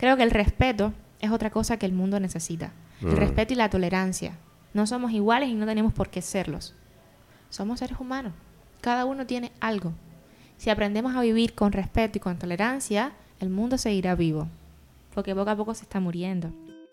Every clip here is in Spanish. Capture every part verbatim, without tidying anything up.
Creo que el respeto es otra cosa que el mundo necesita. Mm. El respeto y la tolerancia. No somos iguales y no tenemos por qué serlos. Somos seres humanos. Cada uno tiene algo. Si aprendemos a vivir con respeto y con tolerancia, el mundo seguirá vivo. Porque poco a poco se está muriendo.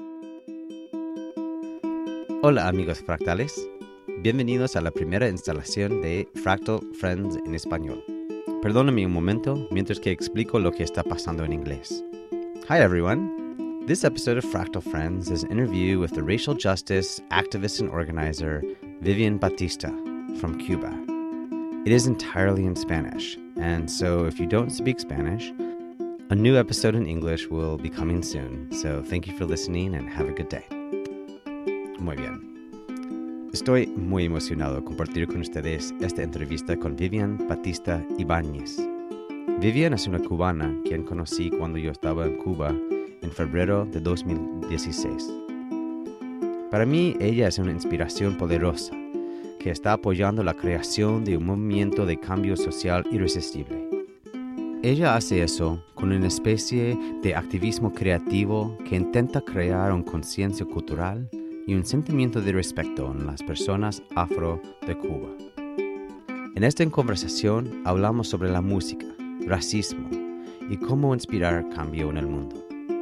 Hola amigos fractales. Bienvenidos a la primera instalación de Fractal Friends en español. Perdóname un momento mientras que explico lo que está pasando en inglés. Hi everyone. This episode of Fractal Friends is an interview with the racial justice activist and organizer Vivian Batista from Cuba. It is entirely in Spanish, and so if you don't speak Spanish, a new episode in English will be coming soon. So thank you for listening and have a good day. Muy bien. Estoy muy emocionado de compartir con ustedes esta entrevista con Vivian Batista Ibáñez. Vivian es una cubana quien conocí cuando yo estaba en Cuba en febrero de dos mil dieciséis. Para mí, ella es una inspiración poderosa que está apoyando la creación de un movimiento de cambio social irresistible. Ella hace eso con una especie de activismo creativo que intenta crear una conciencia cultural y un sentimiento de respeto en las personas afro de Cuba. En esta conversación hablamos sobre la música, racismo y cómo inspirar cambio en el mundo.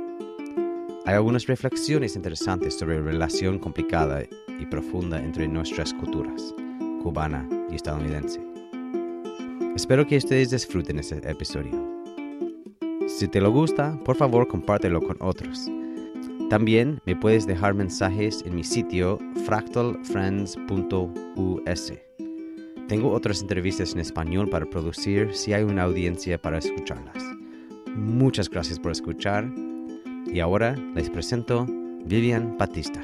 Hay algunas reflexiones interesantes sobre la relación complicada y profunda entre nuestras culturas, cubana y estadounidense. Espero que ustedes disfruten este episodio. Si te lo gusta, por favor compártelo con otros. También me puedes dejar mensajes en mi sitio fractal friends punto u s. Tengo otras entrevistas en español para producir si hay una audiencia para escucharlas. Muchas gracias por escuchar. Y ahora les presento Vivian Batista.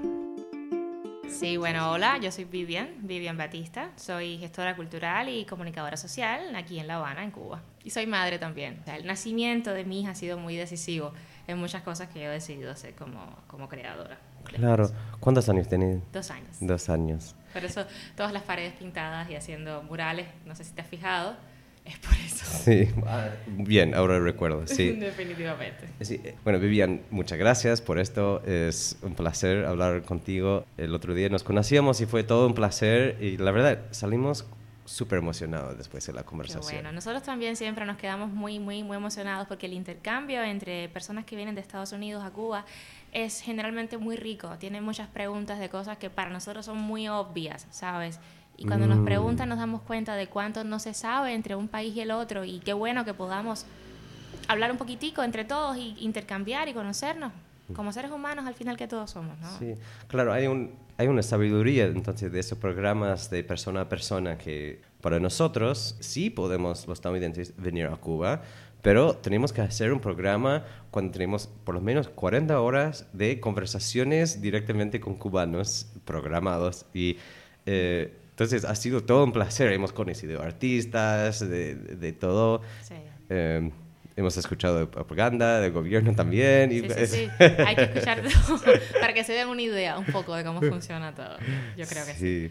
Sí, bueno, hola, yo soy Vivian, Vivian Batista. Soy gestora cultural y comunicadora social aquí en La Habana, en Cuba. Y soy madre también. O sea, el nacimiento de mi hija ha sido muy decisivo en muchas cosas que yo he decidido hacer como, como creadora. Claro. ¿Cuántos años tenés? Dos años. Dos años. Por eso todas las paredes pintadas y haciendo murales, no sé si te has fijado, es por eso. Sí, bien, ahora recuerdo, sí. Definitivamente. Sí. Bueno, Vivian, muchas gracias por esto. Es un placer hablar contigo. El otro día nos conocíamos y fue todo un placer. Y la verdad, salimos súper emocionados después de la conversación. Qué bueno, nosotros también siempre nos quedamos muy, muy, muy emocionados porque el intercambio entre personas que vienen de Estados Unidos a Cuba es generalmente muy rico. Tiene muchas preguntas de cosas que para nosotros son muy obvias, ¿sabes? Y cuando mm. nos preguntan nos damos cuenta de cuánto no se sabe entre un país y el otro y qué bueno que podamos hablar un poquitico entre todos y intercambiar y conocernos como seres humanos al final que todos somos, ¿no? Sí, claro, hay, un, hay una sabiduría entonces de esos programas de persona a persona que para nosotros sí podemos los estadounidenses venir a Cuba, pero tenemos que hacer un programa cuando tenemos por lo menos cuarenta horas de conversaciones directamente con cubanos programados y eh, entonces ha sido todo un placer. Hemos conocido artistas de, de, de todo. Sí. Eh, hemos escuchado de propaganda, del gobierno también. Y sí, sí, sí. Hay que escuchar todo para que se den una idea un poco de cómo funciona todo. Yo creo que sí.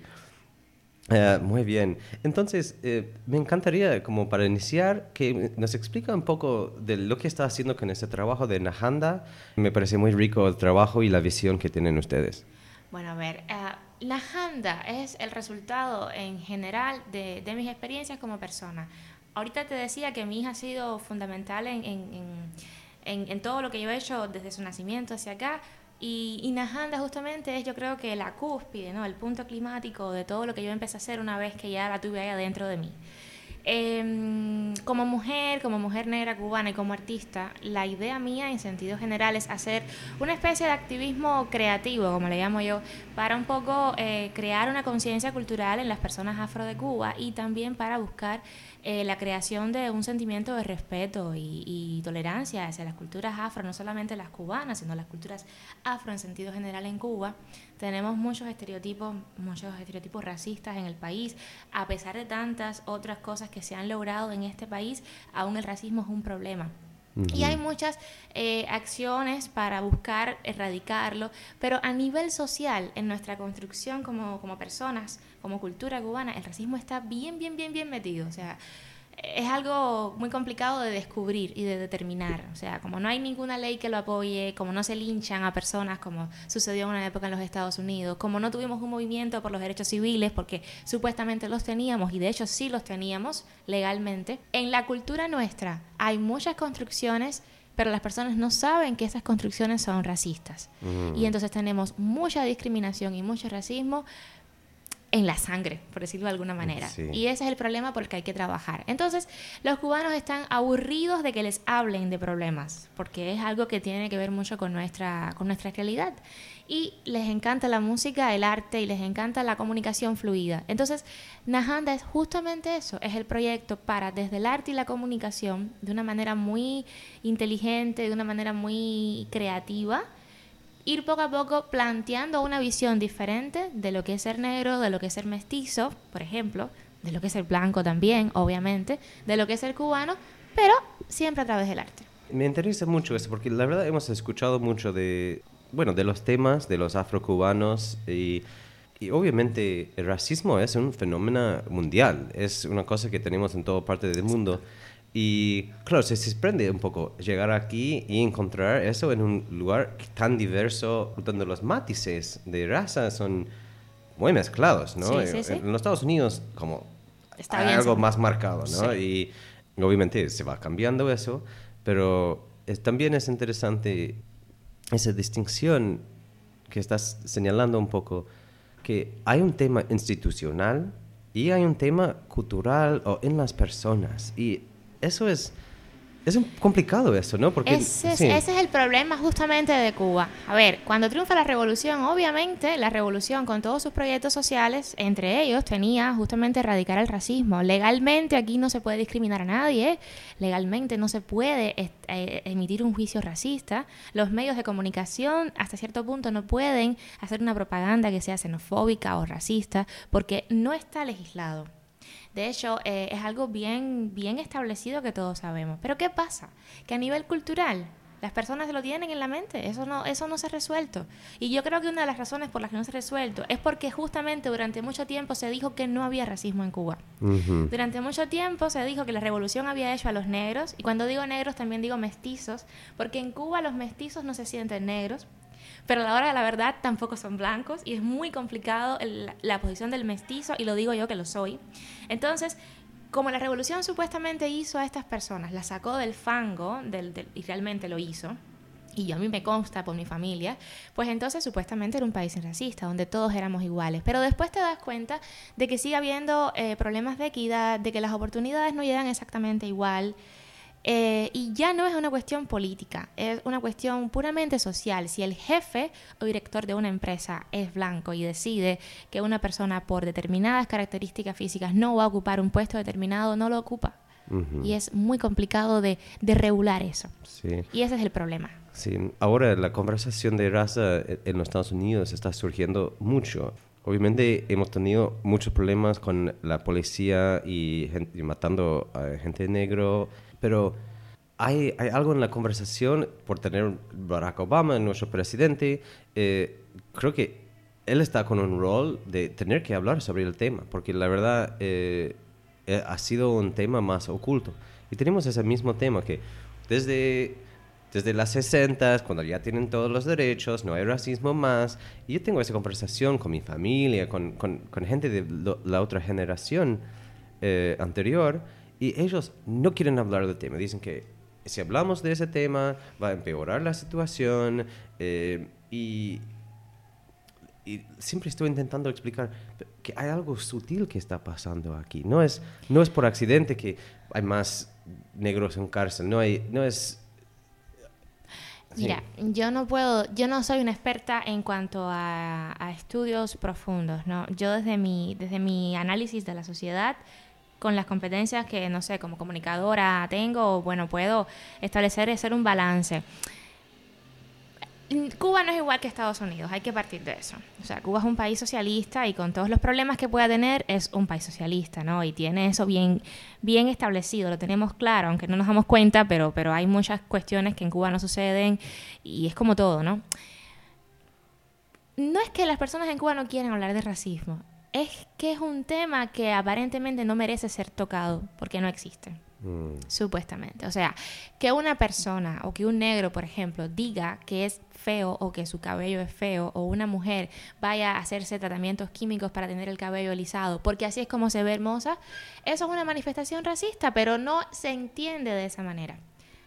sí. Uh, muy bien. Entonces, eh, me encantaría, como para iniciar, que nos explica un poco de lo que está haciendo con ese trabajo de Najanda. Me parece muy rico el trabajo y la visión que tienen ustedes. Bueno, a ver... Uh, Najanda es el resultado en general de, de mis experiencias como persona. Ahorita te decía que mi hija ha sido fundamental en, en, en, en todo lo que yo he hecho desde su nacimiento hacia acá y, y Najanda justamente es yo creo que la cúspide, ¿no? El punto climático de todo lo que yo empecé a hacer una vez que ya la tuve ahí adentro de mí. Eh, como mujer, como mujer negra cubana y como artista, la idea mía en sentido general es hacer una especie de activismo creativo, como le llamo yo, para un poco eh, crear una conciencia cultural en las personas afro de Cuba y también para buscar eh, la creación de un sentimiento de respeto y, y tolerancia hacia las culturas afro, no solamente las cubanas, sino las culturas afro en sentido general en Cuba. Tenemos muchos estereotipos, muchos estereotipos racistas en el país. A pesar de tantas otras cosas que se han logrado en este país, aún el racismo es un problema. Uh-huh. Y hay muchas eh, acciones para buscar erradicarlo, pero a nivel social, en nuestra construcción como, como personas, como cultura cubana, el racismo está bien, bien, bien, bien metido. O sea, es algo muy complicado de descubrir y de determinar. O sea, como no hay ninguna ley que lo apoye, como no se linchan a personas como sucedió en una época en los Estados Unidos, como no tuvimos un movimiento por los derechos civiles, porque supuestamente los teníamos, y de hecho sí los teníamos legalmente. En la cultura nuestra hay muchas construcciones, pero las personas no saben que esas construcciones son racistas. Mm. Y entonces tenemos mucha discriminación y mucho racismo en la sangre, por decirlo de alguna manera. Sí. Y ese es el problema por el que hay que trabajar. Entonces, los cubanos están aburridos de que les hablen de problemas, porque es algo que tiene que ver mucho con nuestra, con nuestra realidad. Y les encanta la música, el arte, y les encanta la comunicación fluida. Entonces, Nahanda es justamente eso, es el proyecto para, desde el arte y la comunicación, de una manera muy inteligente, de una manera muy creativa, ir poco a poco planteando una visión diferente de lo que es ser negro, de lo que es ser mestizo, por ejemplo, de lo que es ser blanco también, obviamente, de lo que es ser cubano, pero siempre a través del arte. Me interesa mucho eso, porque la verdad hemos escuchado mucho de, bueno, de los temas de los afrocubanos y, y obviamente el racismo es un fenómeno mundial, es una cosa que tenemos en toda parte del mundo. Y claro, se sorprende un poco llegar aquí y encontrar eso en un lugar tan diverso, donde los matices de raza son muy mezclados, ¿no? Sí, sí, sí. En los Estados Unidos, como Está hay bien, algo sí. más marcado, ¿no? Sí. Y obviamente se va cambiando eso, pero es, también es interesante esa distinción que estás señalando un poco, que hay un tema institucional y hay un tema cultural o en las personas, y eso es, es un complicado eso, ¿no? Porque, ese, es, sí. ese es el problema justamente de Cuba. A ver, cuando triunfa la revolución, obviamente la revolución con todos sus proyectos sociales, entre ellos tenía justamente erradicar el racismo. Legalmente aquí no se puede discriminar a nadie, ¿eh? Legalmente no se puede eh, emitir un juicio racista. Los medios de comunicación hasta cierto punto no pueden hacer una propaganda que sea xenofóbica o racista porque no está legislado. De hecho, eh, es algo bien, bien establecido que todos sabemos. Pero ¿qué pasa? Que a nivel cultural, las personas lo tienen en la mente. Eso no, eso no se ha resuelto. Y yo creo que una de las razones por las que no se ha resuelto es porque justamente durante mucho tiempo se dijo que no había racismo en Cuba. Uh-huh. Durante mucho tiempo se dijo que la revolución había hecho a los negros. Y cuando digo negros también digo mestizos. Porque en Cuba los mestizos no se sienten negros. Pero a la hora de la verdad tampoco son blancos y es muy complicado el, la posición del mestizo, y lo digo yo que lo soy. Entonces, como la revolución supuestamente hizo a estas personas, la sacó del fango, del, del, y realmente lo hizo, y yo a mí me consta por mi familia, pues entonces supuestamente era un país racista, donde todos éramos iguales. Pero después te das cuenta de que sigue habiendo eh, problemas de equidad, de que las oportunidades no llegan exactamente igual. Eh, y ya no es una cuestión política, es una cuestión puramente social. Si el jefe o director de una empresa es blanco y decide que una persona por determinadas características físicas no va a ocupar un puesto determinado, no lo ocupa. Uh-huh. Y es muy complicado de, de regular eso. Sí. Y ese es el problema. Sí. Ahora la conversación de raza en los Estados Unidos está surgiendo mucho. Obviamente hemos tenido muchos problemas con la policía y, gente, y matando a gente negra. Pero hay, hay algo en la conversación, por tener Barack Obama, nuestro presidente, eh, creo que él está con un rol de tener que hablar sobre el tema, porque la verdad eh, eh, ha sido un tema más oculto. Y tenemos ese mismo tema que desde, desde las sesentas, cuando ya tienen todos los derechos, no hay racismo más, y yo tengo esa conversación con mi familia, con, con, con gente de lo, la otra generación eh, anterior, y ellos no quieren hablar del tema. Dicen que si hablamos de ese tema va a empeorar la situación. Eh, y, y siempre estoy intentando explicar que hay algo sutil que está pasando aquí. No es, no es por accidente que hay más negros en cárcel. No, hay, no es... Mira, sí. yo no puedo, yo no soy una experta en cuanto a, a estudios profundos, ¿no? Yo desde mi, desde mi análisis de la sociedad, con las competencias que, no sé, como comunicadora tengo, bueno, puedo establecer, hacer un balance. Cuba no es igual que Estados Unidos, hay que partir de eso. O sea, Cuba es un país socialista y con todos los problemas que pueda tener es un país socialista, ¿no? Y tiene eso bien, bien establecido, lo tenemos claro, aunque no nos damos cuenta, pero, pero hay muchas cuestiones que en Cuba no suceden y es como todo, ¿no? No es que las personas en Cuba no quieran hablar de racismo. es que es un tema que aparentemente no merece ser tocado porque no existe. Mm. Supuestamente. O sea, que una persona o que un negro, por ejemplo, diga que es feo o que su cabello es feo, o una mujer vaya a hacerse tratamientos químicos para tener el cabello alisado porque así es como se ve hermosa, eso es una manifestación racista, pero no se entiende de esa manera.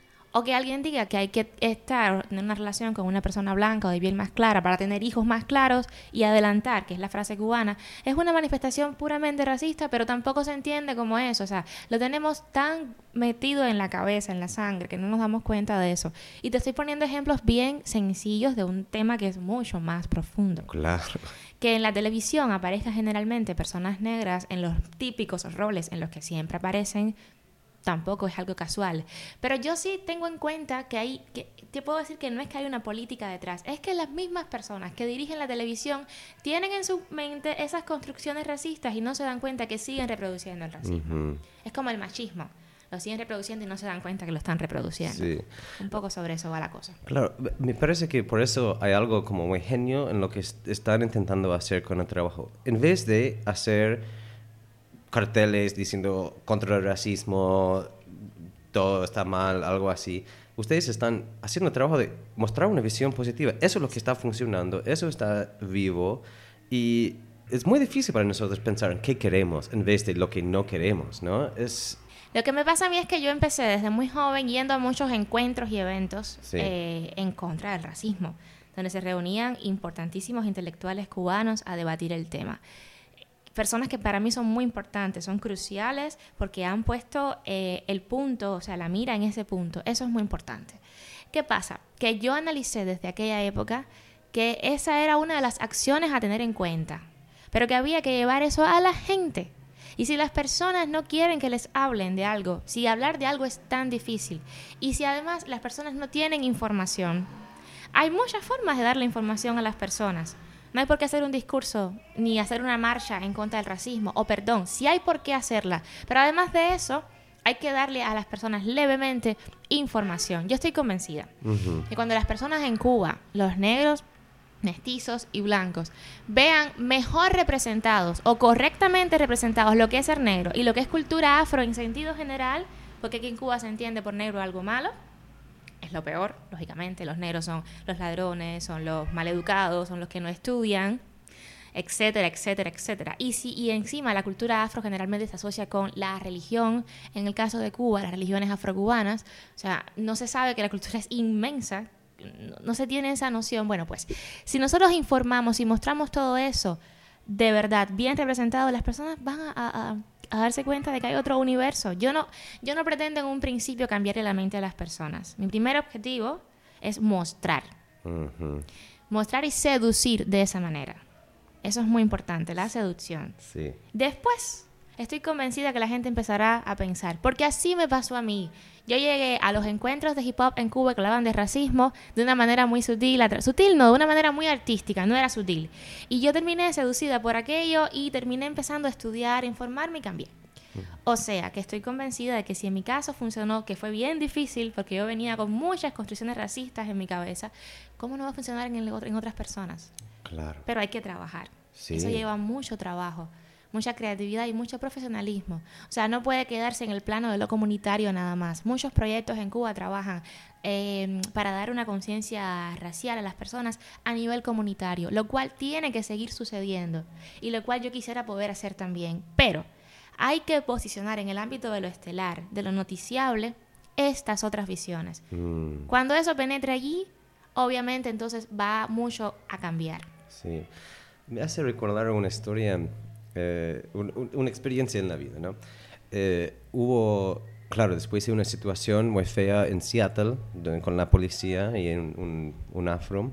O que alguien diga que hay que estar en una relación con una persona blanca o de piel más clara para tener hijos más claros y adelantar, que es la frase cubana, es una manifestación puramente racista, pero tampoco se entiende como eso. O sea, lo tenemos tan metido en la cabeza, en la sangre, que no nos damos cuenta de eso. Y te estoy poniendo ejemplos bien sencillos de un tema que es mucho más profundo. Claro. Que en la televisión aparezcan generalmente personas negras en los típicos roles en los que siempre aparecen, tampoco es algo casual. Pero yo sí tengo en cuenta que hay, que te puedo decir que no es que hay una política detrás, es que las mismas personas que dirigen la televisión tienen en su mente esas construcciones racistas y no se dan cuenta que siguen reproduciendo el racismo. Uh-huh. Es como el machismo. Lo siguen reproduciendo y no se dan cuenta que lo están reproduciendo. Sí. Un poco sobre eso va la cosa. Claro, me parece que por eso hay algo como muy genio en lo que est- están intentando hacer con el trabajo. En vez de hacer carteles diciendo contra el racismo, todo está mal, algo así, ustedes están haciendo el trabajo de mostrar una visión positiva. Eso es lo que está funcionando, eso está vivo, y es muy difícil para nosotros pensar en qué queremos en vez de lo que no queremos, ¿no? Es... Lo que me pasa a mí es que yo empecé desde muy joven yendo a muchos encuentros y eventos sí. eh, en contra del racismo, donde se reunían importantísimos intelectuales cubanos a debatir el tema. Personas que para mí son muy importantes, son cruciales porque han puesto eh, el punto, o sea, la mira en ese punto. Eso es muy importante. ¿Qué pasa? Que yo analicé desde aquella época que esa era una de las acciones a tener en cuenta, pero que había que llevar eso a la gente. Y si las personas no quieren que les hablen de algo, si hablar de algo es tan difícil, y si además las personas no tienen información, hay muchas formas de darle información a las personas. No hay por qué hacer un discurso ni hacer una marcha en contra del racismo. O perdón, sí hay por qué hacerla. Pero además de eso, hay que darle a las personas levemente información. Yo estoy convencida uh-huh. que cuando las personas en Cuba, los negros, mestizos y blancos, vean mejor representados o correctamente representados lo que es ser negro y lo que es cultura afro en sentido general, porque aquí en Cuba se entiende por negro algo malo, es lo peor, lógicamente. Los negros son los ladrones, son los maleducados, son los que no estudian, etcétera, etcétera, etcétera. Y, si, y encima la cultura afro generalmente se asocia con la religión. En el caso de Cuba, las religiones afrocubanas, o sea, no se sabe que la cultura es inmensa, no, no se tiene esa noción. Bueno, pues, si nosotros informamos y mostramos todo eso de verdad bien representado, las personas van a... a, a a darse cuenta de que hay otro universo. Yo no, yo no pretendo en un principio cambiarle la mente a las personas. Mi primer objetivo es mostrar. Uh-huh. Mostrar y seducir de esa manera. Eso es muy importante, la seducción. Sí. Después, estoy convencida que la gente empezará a pensar, porque así me pasó a mí. Yo llegué a los encuentros de hip hop en Cuba que hablaban de racismo de una manera muy sutil, atra- sutil no, de una manera muy artística, no era sutil. Y yo terminé seducida por aquello y terminé empezando a estudiar, informarme y cambié. O sea, que estoy convencida de que si en mi caso funcionó, que fue bien difícil, porque yo venía con muchas construcciones racistas en mi cabeza, ¿cómo no va a funcionar en, el, en otras personas? Claro. Pero hay que trabajar. Sí. Eso lleva mucho trabajo, mucha creatividad y mucho profesionalismo. O sea, no puede quedarse en el plano de lo comunitario nada más. Muchos proyectos en Cuba trabajan eh, para dar una conciencia racial a las personas a nivel comunitario, lo cual tiene que seguir sucediendo y lo cual yo quisiera poder hacer también. Pero hay que posicionar en el ámbito de lo estelar, de lo noticiable, estas otras visiones. Mm. Cuando eso penetre allí, obviamente entonces va mucho a cambiar. Sí. Me hace recordar una historia, eh, un, un, una experiencia en la vida, ¿no? Eh, hubo, claro, después de una situación muy fea en Seattle, donde, con la policía y en un, un afro,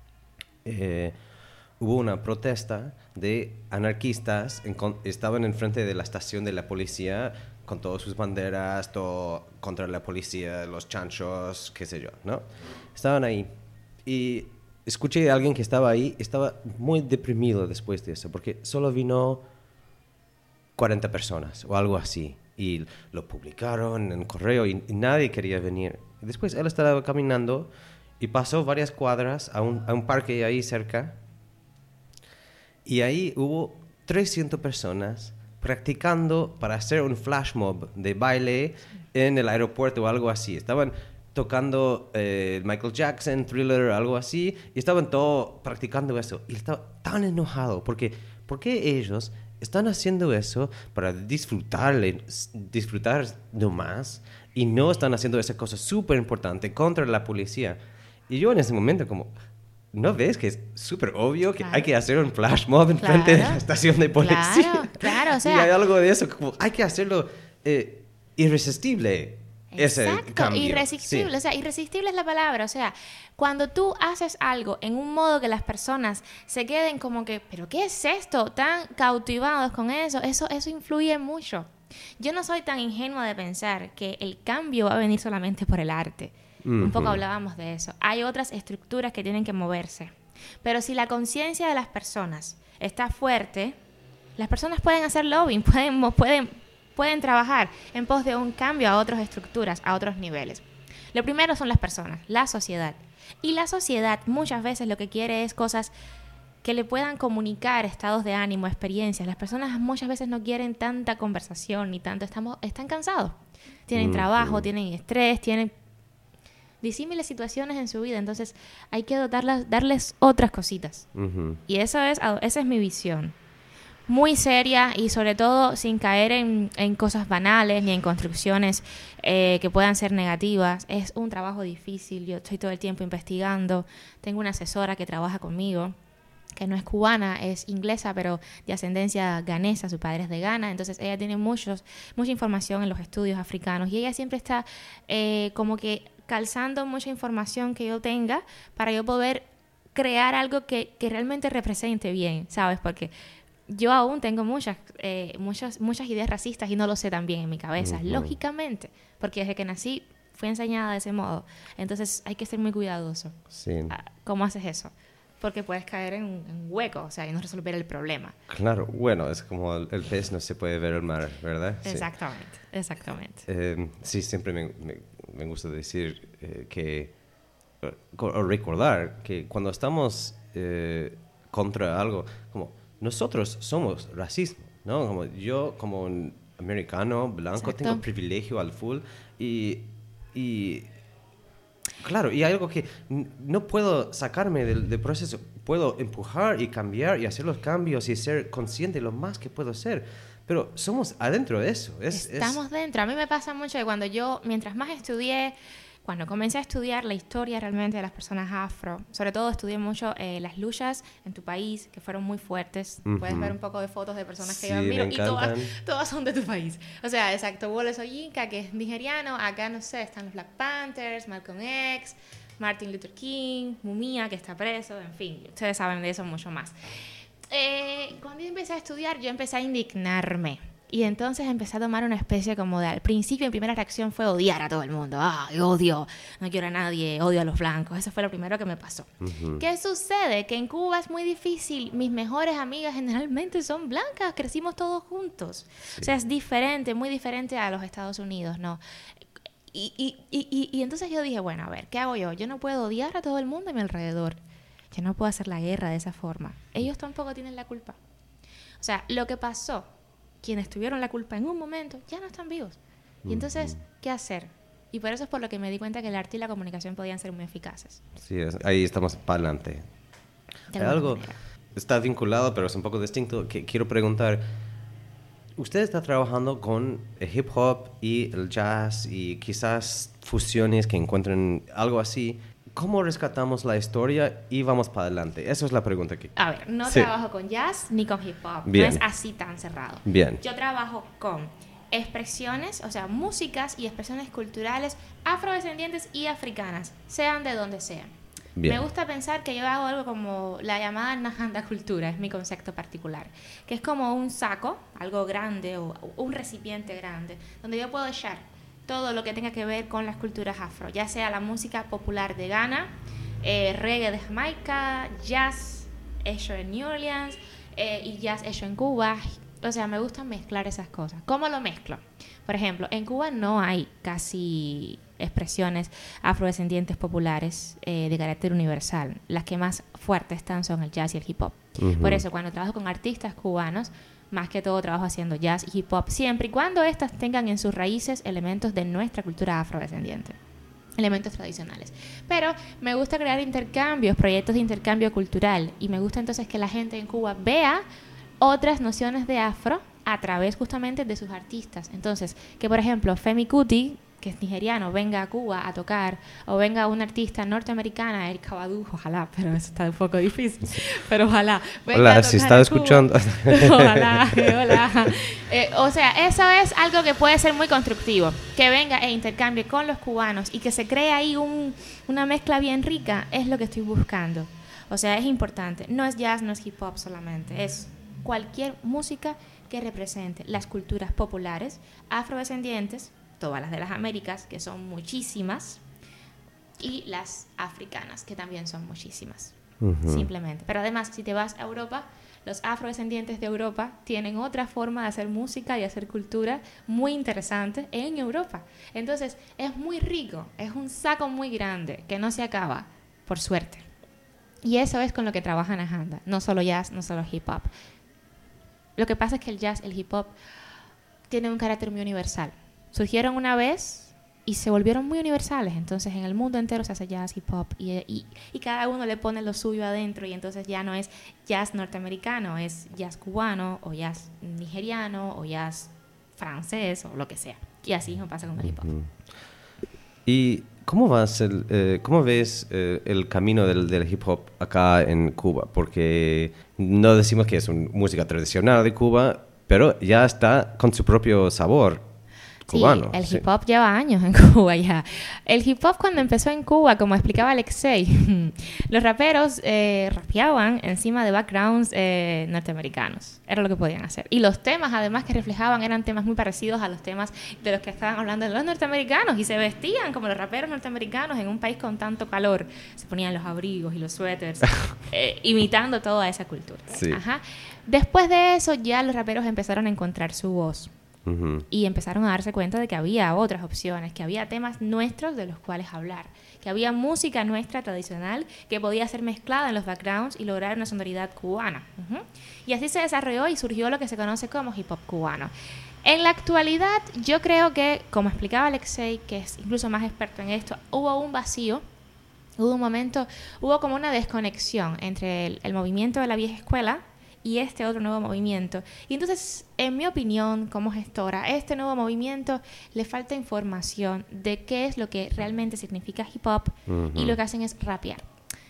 eh, hubo una protesta de anarquistas, en, estaban enfrente de la estación de la policía con todas sus banderas, todo contra la policía, los chanchos, qué sé yo, ¿no? Estaban ahí y escuché a alguien que estaba ahí, estaba muy deprimido después de eso, porque solo vino cuarenta personas o algo así, y lo publicaron en correo y, y nadie quería venir. Y después él estaba caminando y pasó varias cuadras a un, a un parque ahí cerca, y ahí hubo trescientas personas practicando para hacer un flash mob de baile en el aeropuerto o algo así. Estaban tocando eh, Michael Jackson, Thriller, algo así, y estaban todos practicando eso. Y estaba tan enojado porque, porque ellos están haciendo eso para disfrutar, disfrutar nomás, y no están haciendo esa cosa súper importante contra la policía. Y yo en ese momento como, ¿no ves que es súper obvio que claro. hay que hacer un flash mob en claro. frente de la estación de policía? Claro, claro, o sea... Y hay algo de eso, como hay que hacerlo eh, irresistible. Exacto, ese cambio. Irresistible, sí. O sea, irresistible es la palabra, o sea, cuando tú haces algo en un modo que las personas se queden como que, ¿pero qué es esto? Tan cautivados con eso, eso, eso influye mucho. Yo no soy tan ingenua de pensar que el cambio va a venir solamente por el arte. Uh-huh. Un poco hablábamos de eso. Hay otras estructuras que tienen que moverse. Pero si la conciencia de las personas está fuerte, las personas pueden hacer lobbying, pueden... pueden pueden trabajar en pos de un cambio a otras estructuras, a otros niveles. Lo primero son las personas, la sociedad. Y la sociedad muchas veces lo que quiere es cosas que le puedan comunicar estados de ánimo, experiencias. Las personas muchas veces no quieren tanta conversación ni tanto, estamos, están cansados. Tienen uh-huh. trabajo, tienen estrés, tienen disímiles situaciones en su vida. Entonces hay que dotarlas, darles otras cositas. Uh-huh. Y eso es, esa es mi visión. Muy seria y sobre todo sin caer en, en cosas banales ni en construcciones eh, que puedan ser negativas. Es un trabajo difícil, yo estoy todo el tiempo investigando. Tengo una asesora que trabaja conmigo, que no es cubana, es inglesa, pero de ascendencia ganesa, su padre es de Ghana. Entonces ella tiene muchos, mucha información en los estudios africanos y ella siempre está eh, como que calzando mucha información que yo tenga para yo poder crear algo que, que realmente represente bien, ¿sabes? Porque yo aún tengo muchas, eh, muchas, muchas ideas racistas y no lo sé tan bien en mi cabeza, uh-huh. lógicamente, porque desde que nací fui enseñada de ese modo. Entonces hay que ser muy cuidadoso. Sí. ¿Cómo haces eso? Porque puedes caer en un hueco, o sea, y no resolver el problema. Claro, bueno, es como el, el pez no se puede ver el mar, ¿verdad? Exactamente, sí. exactamente. Eh, sí, siempre me, me, me gusta decir eh, que, o recordar que cuando estamos eh, contra algo, como nosotros somos racismo, ¿no? Como yo, como un americano blanco, Exacto. tengo privilegio al full y, y claro, y hay algo que n- no puedo sacarme del, del proceso. Puedo empujar y cambiar y hacer los cambios y ser consciente lo más que puedo ser. Pero somos adentro de eso. Es, Estamos es... dentro. A mí me pasa mucho que cuando yo, mientras más estudié, cuando comencé a estudiar la historia realmente de las personas afro, sobre todo estudié mucho eh, las luchas en tu país, que fueron muy fuertes. Uh-huh. Puedes ver un poco de fotos de personas que sí, yo admiro y todas, todas son de tu país. O sea, exacto, Wole Soyinka, que es nigeriano, acá, no sé, están los Black Panthers, Malcolm X, Martin Luther King, Mumia, que está preso, en fin, ustedes saben de eso mucho más. Eh, cuando yo empecé a estudiar, yo empecé a indignarme. Y entonces empecé a tomar una especie como de... Al principio, mi primera reacción fue odiar a todo el mundo. ¡Ah, odio! No quiero a nadie, odio a los blancos. Eso fue lo primero que me pasó. Uh-huh. ¿Qué sucede? Que en Cuba es muy difícil. Mis mejores amigas generalmente son blancas. Crecimos todos juntos. Sí. O sea, es diferente, muy diferente a los Estados Unidos, ¿no? Y, y, y, y, y entonces yo dije, bueno, a ver, ¿qué hago yo? Yo no puedo odiar a todo el mundo a mi alrededor. Yo no puedo hacer la guerra de esa forma. Ellos tampoco tienen la culpa. O sea, lo que pasó... quienes tuvieron la culpa en un momento ya no están vivos. Y entonces, ¿qué hacer? Y por eso es por lo que me di cuenta que el arte y la comunicación podían ser muy eficaces. Sí, es, ahí estamos para adelante. Hay algo, manera. Está vinculado, pero es un poco distinto, que quiero preguntar. Usted está trabajando con el hip hop y el jazz y quizás fusiones que encuentren algo así. ¿Cómo rescatamos la historia y vamos para adelante? Esa es la pregunta aquí. A ver, no sí. trabajo con jazz ni con hip hop. Bien. No es así tan cerrado. Bien. Yo trabajo con expresiones, o sea, músicas y expresiones culturales afrodescendientes y africanas, sean de donde sean. Bien. Me gusta pensar que yo hago algo como la llamada Nahanda cultura, es mi concepto particular, que es como un saco, algo grande o un recipiente grande, donde yo puedo echar todo lo que tenga que ver con las culturas afro, ya sea la música popular de Ghana, eh, reggae de Jamaica, jazz hecho en New Orleans eh, y jazz hecho en Cuba. O sea, me gusta mezclar esas cosas. ¿Cómo lo mezclo? Por ejemplo, en Cuba no hay casi expresiones afrodescendientes populares eh, de carácter universal. Las que más fuertes están son el jazz y el hip hop. Uh-huh. Por eso, cuando trabajo con artistas cubanos, más que todo trabajo haciendo jazz y hip hop, siempre y cuando éstas tengan en sus raíces elementos de nuestra cultura afrodescendiente, elementos tradicionales. Pero me gusta crear intercambios, proyectos de intercambio cultural, y me gusta entonces que la gente en Cuba vea otras nociones de afro a través justamente de sus artistas. Entonces, que por ejemplo Femi Kuti, que es nigeriano, venga a Cuba a tocar, o venga una artista norteamericana, Erykah Badu, ojalá, pero eso está un poco difícil, pero ojalá. Hola, si está escuchando. Ojalá, hola. Eh, o sea, eso es algo que puede ser muy constructivo, que venga e intercambie con los cubanos y que se cree ahí un, una mezcla bien rica, es lo que estoy buscando. O sea, es importante. No es jazz, no es hip hop solamente, es cualquier música que represente las culturas populares afrodescendientes, todas las de las Américas, que son muchísimas, y las africanas, que también son muchísimas, uh-huh. simplemente. Pero además, si te vas a Europa, los afrodescendientes de Europa tienen otra forma de hacer música y hacer cultura muy interesante en Europa. Entonces, es muy rico, es un saco muy grande, que no se acaba, por suerte. Y eso es con lo que trabaja Najanda, no solo jazz, no solo hip hop. Lo que pasa es que el jazz, el hip hop, tienen un carácter muy universal. Surgieron una vez y se volvieron muy universales. Entonces, en el mundo entero se hace jazz, hip hop, y, y, y cada uno le pone lo suyo adentro, y entonces ya no es jazz norteamericano, es jazz cubano, o jazz nigeriano, o jazz francés, o lo que sea. Y así no pasa con el hip hop. Uh-huh. ¿Y cómo, vas el, eh, cómo ves eh, el camino del, del hip hop acá en Cuba? Porque no decimos que es una música tradicional de Cuba, pero ya está con su propio sabor cubano. Sí, el sí. hip hop lleva años en Cuba ya. El hip hop, cuando empezó en Cuba, como explicaba Alexei, los raperos eh, rapeaban encima de backgrounds eh, norteamericanos. Era lo que podían hacer. Y los temas, además, que reflejaban eran temas muy parecidos a los temas de los que estaban hablando los norteamericanos, y se vestían como los raperos norteamericanos en un país con tanto calor. Se ponían los abrigos y los suéteres, eh, imitando toda esa cultura. Sí. Ajá. Después de eso, ya los raperos empezaron a encontrar su voz. Uh-huh. Y empezaron a darse cuenta de que había otras opciones, que había temas nuestros de los cuales hablar, que había música nuestra tradicional que podía ser mezclada en los backgrounds y lograr una sonoridad cubana. Uh-huh. Y así se desarrolló y surgió lo que se conoce como hip hop cubano. En la actualidad, yo creo que, como explicaba Alexei, que es incluso más experto en esto, hubo un vacío, hubo un momento, hubo como una desconexión entre el, el movimiento de la vieja escuela y este otro nuevo movimiento. Y entonces, en mi opinión, como gestora, a este nuevo movimiento le falta información de qué es lo que realmente significa hip hop, uh-huh. y lo que hacen es rapear.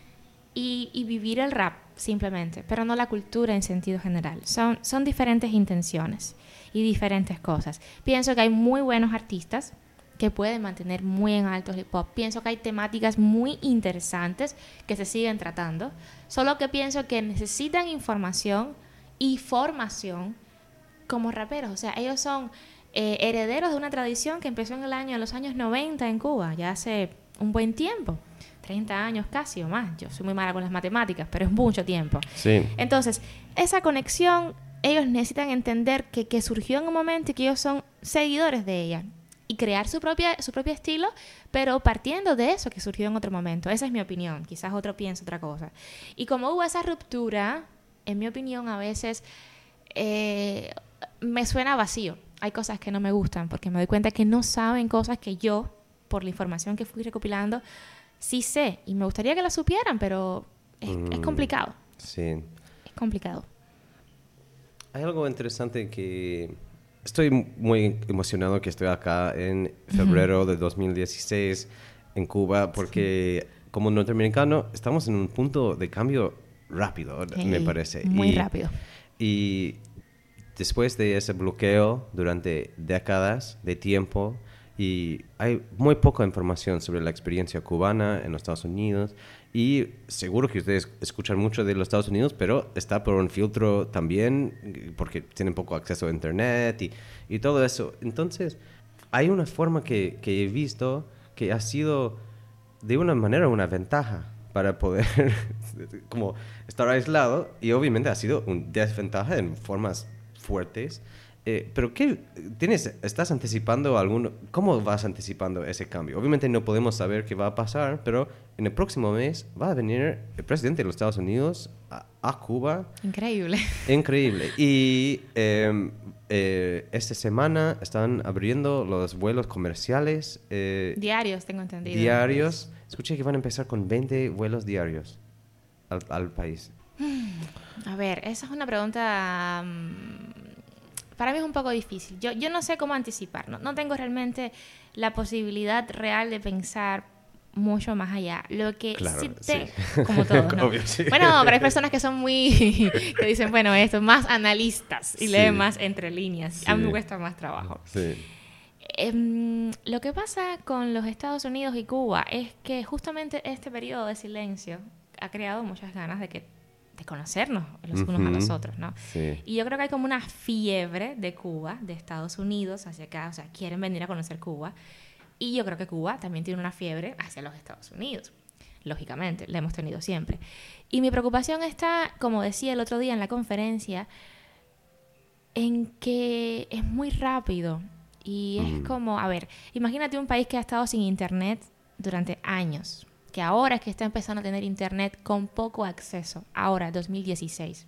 Y, y vivir el rap, simplemente, pero no la cultura en sentido general. Son, son diferentes intenciones y diferentes cosas. Pienso que hay muy buenos artistas que pueden mantener muy en alto el hip hop. Pienso que hay temáticas muy interesantes que se siguen tratando, solo que pienso que necesitan información y formación como raperos. O sea, ellos son eh, herederos de una tradición que empezó en el año, en los años noventa en Cuba, ya hace un buen tiempo, treinta años casi o más. Yo soy muy mala con las matemáticas, pero es mucho tiempo. Sí. Entonces, esa conexión, ellos necesitan entender que, que surgió en un momento y que ellos son seguidores de ella, y crear su propia su propio estilo, pero partiendo de eso que surgió en otro momento. Esa es mi opinión. Quizás otro piensa otra cosa. Y como hubo esa ruptura, en mi opinión, a veces eh, me suena vacío. Hay cosas que no me gustan porque me doy cuenta que no saben cosas que yo, por la información que fui recopilando, sí sé. Y me gustaría que las supieran, pero es, mm, es complicado. Sí. Es complicado. Hay algo interesante que... Estoy muy emocionado que estoy acá en febrero de dos mil dieciséis en Cuba, porque sí. como norteamericano estamos en un punto de cambio rápido, hey, me parece. Muy y, rápido. Y después de ese bloqueo durante décadas de tiempo, y hay muy poca información sobre la experiencia cubana en los Estados Unidos, y seguro que ustedes escuchan mucho de los Estados Unidos, pero está por un filtro también, porque tienen poco acceso a internet y, y todo eso. Entonces, hay una forma que, que he visto que ha sido de una manera una ventaja para poder como estar aislado, y obviamente ha sido una desventaja en formas fuertes, Eh, ¿Pero qué tienes? ¿Estás anticipando algún? ¿Cómo vas anticipando ese cambio? Obviamente no podemos saber qué va a pasar, pero en el próximo mes va a venir el presidente de los Estados Unidos a, a Cuba. Increíble. Increíble. Y eh, eh, esta semana están abriendo los vuelos comerciales. Eh, diarios, tengo entendido. Diarios. Escuché que van a empezar con veinte vuelos diarios al, al país. A ver, esa es una pregunta... Um, para mí es un poco difícil. Yo, yo no sé cómo anticipar. No, no tengo realmente la posibilidad real de pensar mucho más allá. Lo que claro, sí te... Sí. Como todos, ¿no? Obvio, sí. Bueno, pero hay personas que son muy... que dicen, bueno, esto, más analistas y sí. leen más entre líneas. Sí. A mí me cuesta más trabajo. Sí. Eh, lo que pasa con los Estados Unidos y Cuba es que justamente este periodo de silencio ha creado muchas ganas de que de conocernos los unos uh-huh. a los otros, ¿no? Sí. Y yo creo que hay como una fiebre de Cuba, de Estados Unidos hacia acá, o sea, quieren venir a conocer Cuba. Y yo creo que Cuba también tiene una fiebre hacia los Estados Unidos. Lógicamente, la hemos tenido siempre. Y mi preocupación está, como decía el otro día en la conferencia, en que es muy rápido. Y es mm. como, a ver, imagínate un país que ha estado sin internet durante años, que ahora es que está empezando a tener internet con poco acceso, ahora, dos mil dieciséis.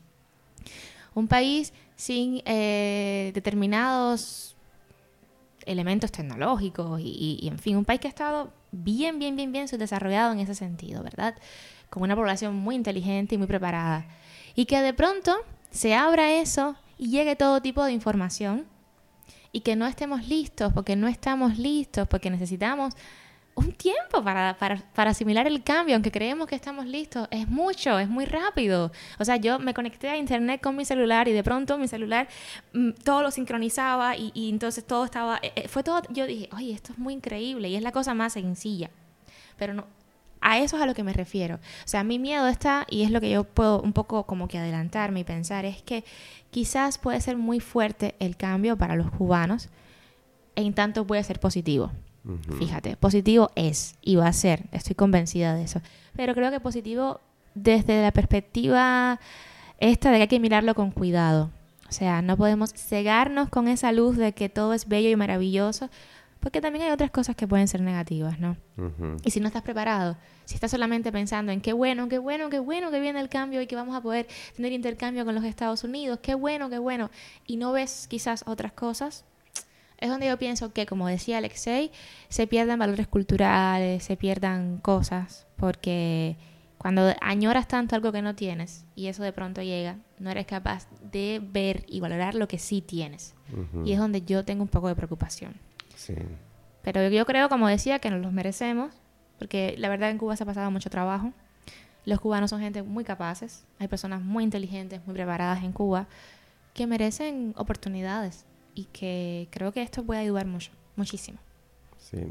Un país sin eh, determinados elementos tecnológicos y, y, y, en fin, un país que ha estado bien, bien, bien, bien subdesarrollado en ese sentido, ¿verdad? Con una población muy inteligente y muy preparada. Y que de pronto se abra eso y llegue todo tipo de información y que no estemos listos, porque no estamos listos, porque necesitamos un tiempo para, para, para asimilar el cambio, aunque creemos que estamos listos. Es mucho, es muy rápido. O sea, yo me conecté a internet con mi celular y de pronto mi celular mm, todo lo sincronizaba y, y entonces todo estaba... Eh, fue todo... Yo dije, oye, esto es muy increíble y es la cosa más sencilla. Pero no... A eso es a lo que me refiero. O sea, mi miedo está, y es lo que yo puedo un poco como que adelantarme y pensar, es que quizás puede ser muy fuerte el cambio para los cubanos, en tanto puede ser positivo. Uh-huh. Fíjate, positivo es y va a ser, estoy convencida de eso. Pero creo que positivo desde la perspectiva esta de que hay que mirarlo con cuidado. O sea, no podemos cegarnos con esa luz de que todo es bello y maravilloso, porque también hay otras cosas que pueden ser negativas, ¿no? Uh-huh. Y si no estás preparado, si estás solamente pensando en qué bueno, qué bueno, qué bueno que viene el cambio y que vamos a poder tener intercambio con los Estados Unidos, qué bueno, qué bueno, y no ves quizás otras cosas, es donde yo pienso que, como decía Alexei, se pierdan valores culturales, se pierdan cosas, porque cuando añoras tanto algo que no tienes y eso de pronto llega, no eres capaz de ver y valorar lo que sí tienes. Uh-huh. Y es donde yo tengo un poco de preocupación. Sí. Pero yo creo, como decía, que nos los merecemos, porque la verdad en Cuba se ha pasado mucho trabajo. Los cubanos son gente muy capaces, hay personas muy inteligentes, muy preparadas en Cuba, que merecen oportunidades y que creo que esto puede ayudar mucho, muchísimo. Sí.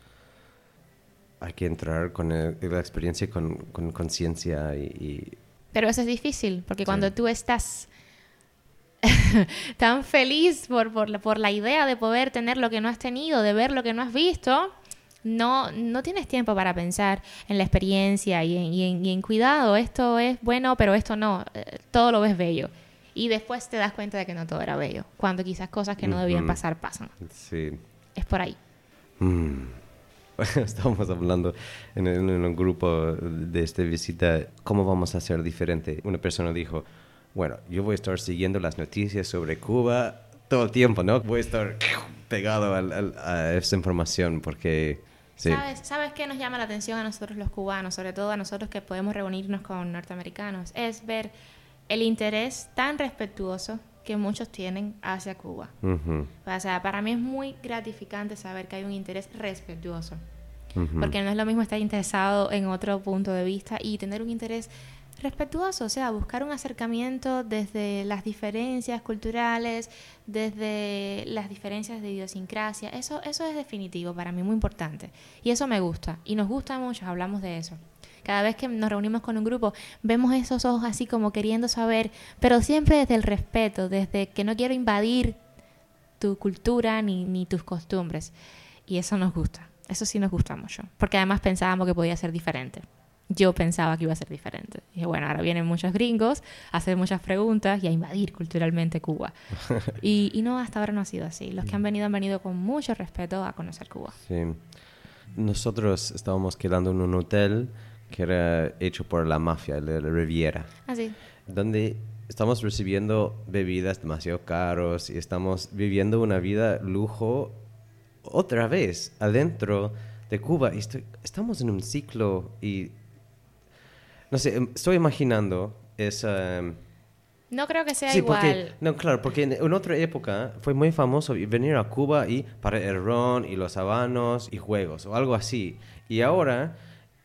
Hay que entrar con el, la experiencia con conciencia y, y... Pero eso es difícil, porque sí. cuando tú estás tan feliz por, por, la, por la idea de poder tener lo que no has tenido, de ver lo que no has visto, no, no tienes tiempo para pensar en la experiencia y en, y, en, y en cuidado, esto es bueno, pero esto no, todo lo ves bello. Y después te das cuenta de que no todo era bello, cuando quizás cosas que no debían mm-hmm. pasar pasan. Sí. Es por ahí. Mm. Estábamos hablando en, en un grupo de esta visita, ¿cómo vamos a hacer diferente? Una persona dijo, bueno, yo voy a estar siguiendo las noticias sobre Cuba todo el tiempo, ¿no? Voy a estar pegado al, al, a esa información porque... Sí. ¿Sabes, ¿Sabes qué nos llama la atención a nosotros los cubanos, sobre todo a nosotros que podemos reunirnos con norteamericanos? Es ver el interés tan respetuoso que muchos tienen hacia Cuba. Uh-huh. O sea, para mí es muy gratificante saber que hay un interés respetuoso. Uh-huh. Porque no es lo mismo estar interesado en otro punto de vista y tener un interés respetuoso, o sea, buscar un acercamiento desde las diferencias culturales, desde las diferencias de idiosincrasia. Eso, eso es definitivo para mí, muy importante. Y eso me gusta. Y nos gusta mucho, hablamos de eso. Cada vez que nos reunimos con un grupo, vemos esos ojos así como queriendo saber, pero siempre desde el respeto, desde que no quiero invadir tu cultura ni, ni tus costumbres. Y eso nos gusta. Eso sí nos gusta mucho. Porque además pensábamos que podía ser diferente. yo pensaba que iba a ser diferente. Dije, bueno, ahora vienen muchos gringos a hacer muchas preguntas y a invadir culturalmente Cuba. y, y no, hasta ahora no ha sido así. Los que han venido han venido con mucho respeto a conocer Cuba. Sí. Nosotros estábamos quedando en un hotel que era hecho por la mafia, la Riviera. Ah, sí. Donde estamos recibiendo bebidas demasiado caros y estamos viviendo una vida lujo otra vez adentro de Cuba. Y estoy, estamos en un ciclo y... No sé, estoy imaginando esa... No creo que sea sí, igual. Porque, no, claro, porque en, en otra época fue muy famoso venir a Cuba y para el ron y los habanos y juegos o algo así. Y ahora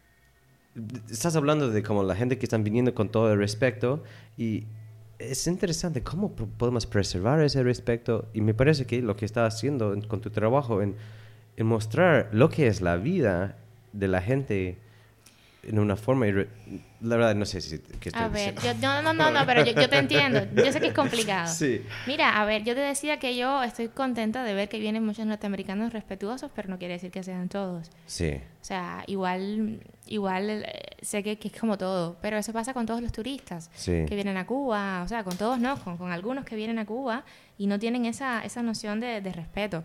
estás hablando de como la gente que están viniendo con todo el respeto y es interesante cómo p- podemos preservar ese respeto y me parece que lo que estás haciendo en, con tu trabajo en, en mostrar lo que es la vida de la gente en una forma... Irre- la verdad, no sé si... ¿qué estoy A ver, diciendo? yo, no, no, no, no, pero yo, yo te entiendo. Yo sé que es complicado. Sí. Mira, a ver, yo te decía que yo estoy contenta de ver que vienen muchos norteamericanos respetuosos, pero no quiere decir que sean todos. Sí. O sea, igual, igual eh, sé que, que es como todo, pero eso pasa con todos los turistas Sí. que vienen a Cuba. O sea, con todos no, con, con algunos que vienen a Cuba y no tienen esa, esa noción de, de respeto.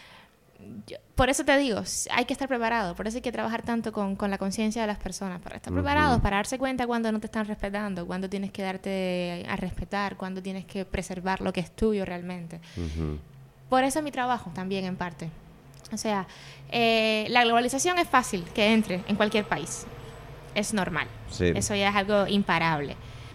Yo, por eso te digo, hay que estar preparado, por eso hay que trabajar tanto con, con la conciencia de las personas, para estar Ujú. preparados, para darse cuenta cuando no te están respetando, cuando tienes que darte a respetar, cuando tienes que preservar lo que es tuyo realmente. Ujú. Por eso es mi trabajo también en parte. O sea, eh, la globalización es fácil que entre en cualquier país, es normal, Sí. eso ya es algo imparable.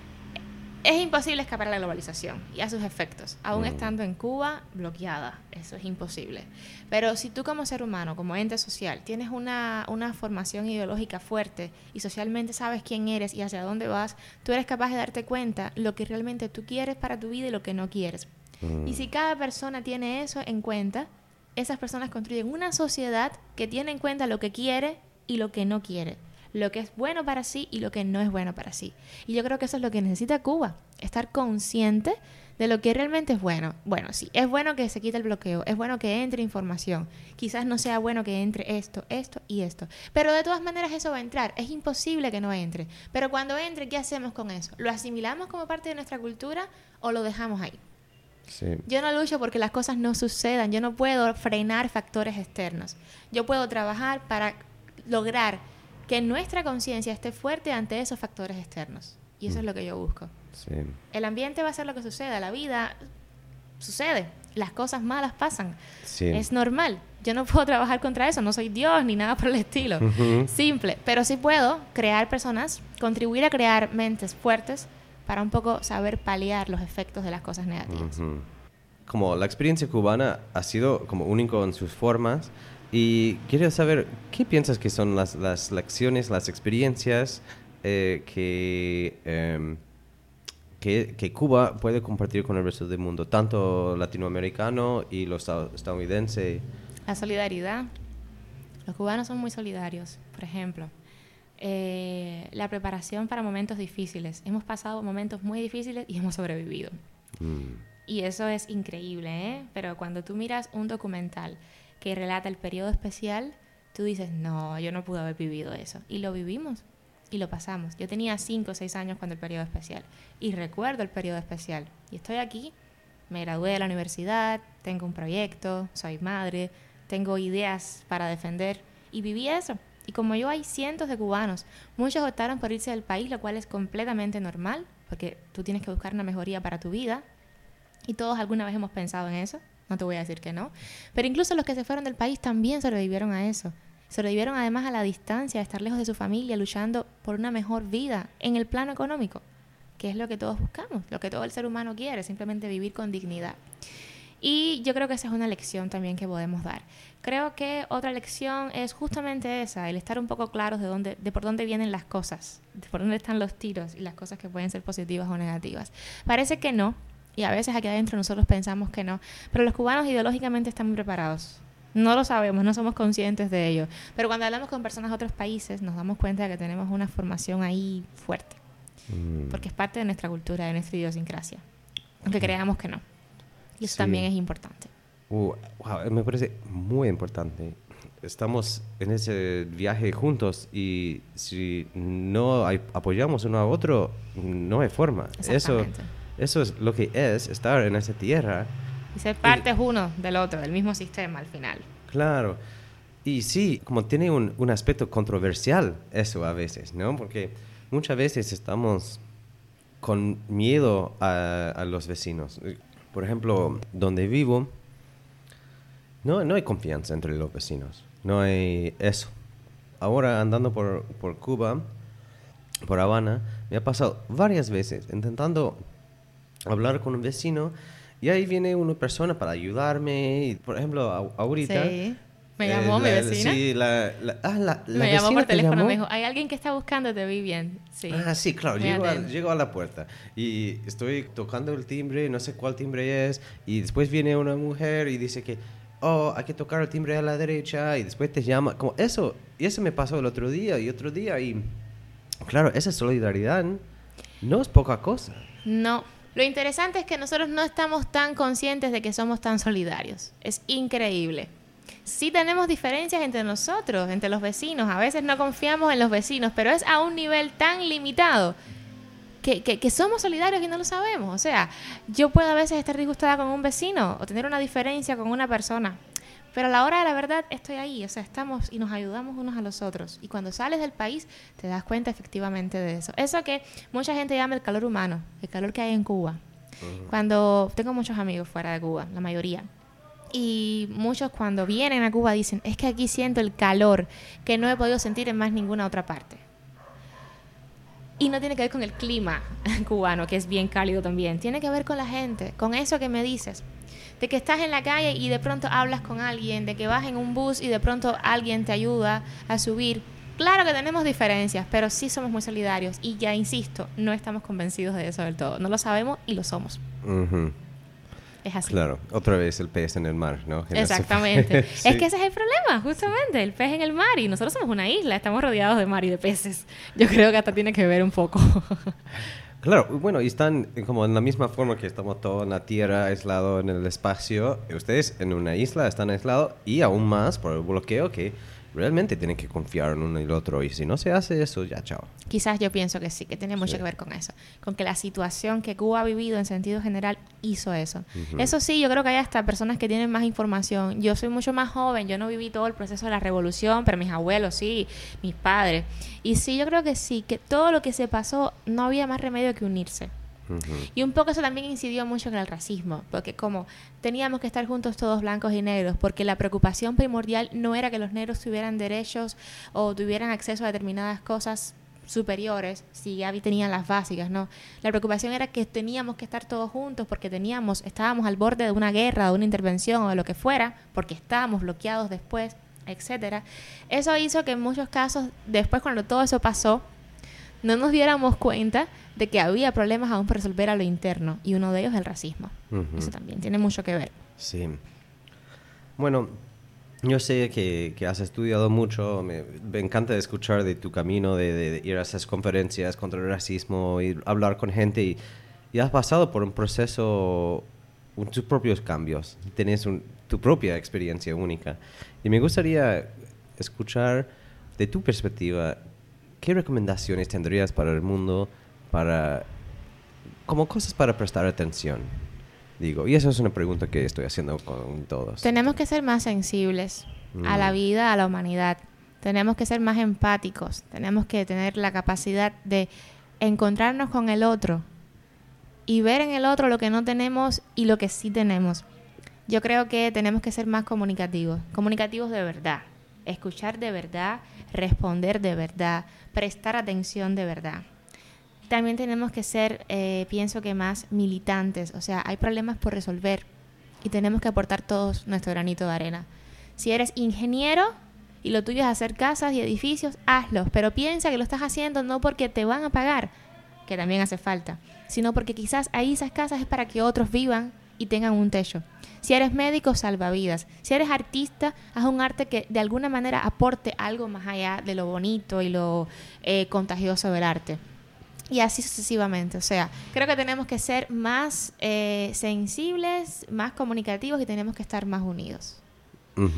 Es imposible escapar a la globalización y a sus efectos, aún Mm. estando en Cuba bloqueada, eso es imposible. Pero si tú como ser humano, como ente social, tienes una, una formación ideológica fuerte y socialmente sabes quién eres y hacia dónde vas, tú eres capaz de darte cuenta lo que realmente tú quieres para tu vida y lo que no quieres. Mm. Y si cada persona tiene eso en cuenta, esas personas construyen una sociedad que tiene en cuenta lo que quiere y lo que no quiere, lo que es bueno para sí y lo que no es bueno para sí. Y yo creo que eso es lo que necesita Cuba, estar consciente de lo que realmente es bueno. Bueno, sí, es bueno que se quite el bloqueo, es bueno que entre información. Quizás no sea bueno que entre esto, esto y esto. Pero de todas maneras eso va a entrar, es imposible que no entre. Pero cuando entre, ¿qué hacemos con eso? ¿Lo asimilamos como parte de nuestra cultura o lo dejamos ahí? Sí. Yo no lucho porque las cosas no sucedan, yo no puedo frenar factores externos. Yo puedo trabajar para lograr que nuestra conciencia esté fuerte ante esos factores externos. Y eso Mm. es lo que yo busco. Sí. El ambiente va a ser lo que suceda, la vida sucede, las cosas malas pasan, Sí. es normal. Yo no puedo trabajar contra eso, no soy Dios ni nada por el estilo. Ujú. Simple, pero sí puedo crear personas, contribuir a crear mentes fuertes para un poco saber paliar los efectos de las cosas negativas. Ujú. Como la experiencia cubana ha sido como único en sus formas y quiero saber qué piensas que son las, las lecciones, las experiencias eh, que, em, que, que Cuba puede compartir con el resto del mundo, tanto latinoamericano y los esta- estadounidense. La solidaridad. Los cubanos son muy solidarios, por ejemplo. Eh, la preparación para momentos difíciles. Hemos pasado momentos muy difíciles y hemos sobrevivido. Mm. Y eso es increíble, ¿eh? Pero cuando tú miras un documental que relata el periodo especial, tú dices, no, yo no pude haber vivido eso. Y lo vivimos y lo pasamos. Yo tenía cinco o seis años cuando el periodo especial. Y recuerdo el periodo especial. Y estoy aquí, me gradué de la universidad, tengo un proyecto, soy madre, tengo ideas para defender. Y viví eso. Y como yo, hay cientos de cubanos. Muchos optaron por irse del país, lo cual es completamente normal, porque tú tienes que buscar una mejoría para tu vida. Y todos alguna vez hemos pensado en eso, no te voy a decir que no. Pero incluso los que se fueron del país también sobrevivieron a eso. Sobrevivieron además a la distancia, a estar lejos de su familia, luchando por una mejor vida en el plano económico, que es lo que todos buscamos, lo que todo el ser humano quiere, simplemente vivir con dignidad. Y yo creo que esa es una lección también que podemos dar. Creo que otra lección es justamente esa, el estar un poco claros de dónde, de por dónde vienen las cosas, de por dónde están los tiros y las cosas que pueden ser positivas o negativas. Parece que no, y a veces aquí adentro nosotros pensamos que no, pero los cubanos ideológicamente están muy preparados. No lo sabemos, no somos conscientes de ello. Pero cuando hablamos con personas de otros países nos damos cuenta de que tenemos una formación ahí fuerte, Mm. porque es parte de nuestra cultura, de nuestra idiosincrasia, aunque creamos que no. Y eso Sí. también es importante. Uh, wow, me parece muy importante. estamos en ese viaje juntos y si no hay, apoyamos uno a otro, no hay forma. Eso, eso es lo que es estar en esa tierra. Y ser partes uno del otro, del mismo sistema al final. Claro. Y sí, como tiene un, un aspecto controversial eso a veces, ¿no? Porque muchas veces estamos con miedo a, a los vecinos. Por ejemplo, donde vivo, no, no hay confianza entre los vecinos. No hay eso. Ahora, andando por, por Cuba, por Habana, me ha pasado varias veces intentando hablar con un vecino y ahí viene una persona para ayudarme. Y, por ejemplo, a, ahorita... Sí. Me llamó eh, mi la, vecina. Sí, la, la, ah, la, la me llamó por teléfono, llamó? me dijo, hay alguien que está buscándote, Vivian. Sí. Ah, sí, claro, llego a, llego a la puerta y estoy tocando el timbre, no sé cuál timbre es, y después viene una mujer y dice que, oh, hay que tocar el timbre a la derecha, y después te llama, como eso, y eso me pasó el otro día y otro día, y claro, esa solidaridad no es poca cosa. No. Lo interesante es que nosotros no estamos tan conscientes de que somos tan solidarios. Es increíble. Sí tenemos diferencias entre nosotros, entre los vecinos. A veces no confiamos en los vecinos, pero es a un nivel tan limitado que, que, que somos solidarios y no lo sabemos. O sea, yo puedo a veces estar disgustada con un vecino o tener una diferencia con una persona, pero a la hora de la verdad estoy ahí. O sea, estamos y nos ayudamos unos a los otros. Y cuando sales del país te das cuenta efectivamente de eso. Eso que mucha gente llama el calor humano, el calor que hay en Cuba. Uh-huh. Cuando tengo muchos amigos fuera de Cuba, la mayoría. Y muchos cuando vienen a Cuba dicen, es que aquí siento el calor que no he podido sentir en más ninguna otra parte. Y no tiene que ver con el clima cubano, que es bien cálido también. Tiene que ver con la gente, con eso que me dices. De que estás en la calle y de pronto hablas con alguien, de que vas en un bus y de pronto alguien te ayuda a subir. Claro que tenemos diferencias, pero sí somos muy solidarios. Y ya insisto, no estamos convencidos de eso del todo. No lo sabemos y lo somos. Uh-huh. Es así. Claro, otra vez el pez en el mar, ¿no? En Exactamente. Sí. Es que ese es el problema, justamente, el pez en el mar. Y nosotros somos una isla, estamos rodeados de mar y de peces. Yo creo que hasta tiene que ver un poco. Claro, bueno, y están como en la misma forma que estamos todos en la Tierra, aislados en el espacio. Ustedes en una isla están aislados y aún más por el bloqueo que realmente tienen que confiar en uno y el otro. Y si no se hace eso, ya chao. Quizás yo pienso que sí, que tiene mucho sí. que ver con eso. Con que la situación que Cuba ha vivido en sentido general hizo eso. Uh-huh. Eso sí, yo creo que hay hasta personas que tienen más información. Yo soy mucho más joven, yo no viví todo el proceso de la revolución, pero mis abuelos sí, mis padres. Y sí, yo creo que sí, que todo lo que se pasó no había más remedio que unirse. Uh-huh. Y un poco eso también incidió mucho en el racismo, porque como teníamos que estar juntos todos blancos y negros, porque la preocupación primordial no era que los negros tuvieran derechos o tuvieran acceso a determinadas cosas superiores, si ya tenían las básicas, no. La preocupación era que teníamos que estar todos juntos porque teníamos, estábamos al borde de una guerra, de una intervención o de lo que fuera, porque estábamos bloqueados después, etcétera. Eso hizo que en muchos casos, después cuando todo eso pasó, no nos diéramos cuenta de que había problemas aún por resolver a lo interno, y uno de ellos es el racismo. Uh-huh. Eso también tiene mucho que ver. Sí. Bueno, yo sé que, que has estudiado mucho, me, me encanta escuchar de tu camino, de, de, de ir a esas conferencias contra el racismo, y hablar con gente, y, y has pasado por un proceso, un, tus propios cambios, tienes un, tu propia experiencia única. Y me gustaría escuchar de tu perspectiva, ¿qué recomendaciones tendrías para el mundo, para como cosas para prestar atención? Digo, y eso es una pregunta que estoy haciendo con todos. Tenemos que ser más sensibles mm. a la vida, a la humanidad. Tenemos que ser más empáticos. Tenemos que tener la capacidad de encontrarnos con el otro y ver en el otro lo que no tenemos y lo que sí tenemos. Yo creo que tenemos que ser más comunicativos, comunicativos de verdad, escuchar de verdad, responder de verdad, prestar atención de verdad. También tenemos que ser, eh, pienso que más militantes, o sea, hay problemas por resolver y tenemos que aportar todos nuestro granito de arena. Si eres ingeniero y lo tuyo es hacer casas y edificios, hazlo, pero piensa que lo estás haciendo no porque te van a pagar, que también hace falta, sino porque quizás ahí esas casas es para que otros vivan y tengan un techo. Si eres médico, salva vidas. Si eres artista, haz un arte que de alguna manera aporte algo más allá de lo bonito y lo eh, contagioso del arte. Y así sucesivamente. O sea, creo que tenemos que ser más eh, sensibles, más comunicativos y tenemos que estar más unidos. Uh-huh.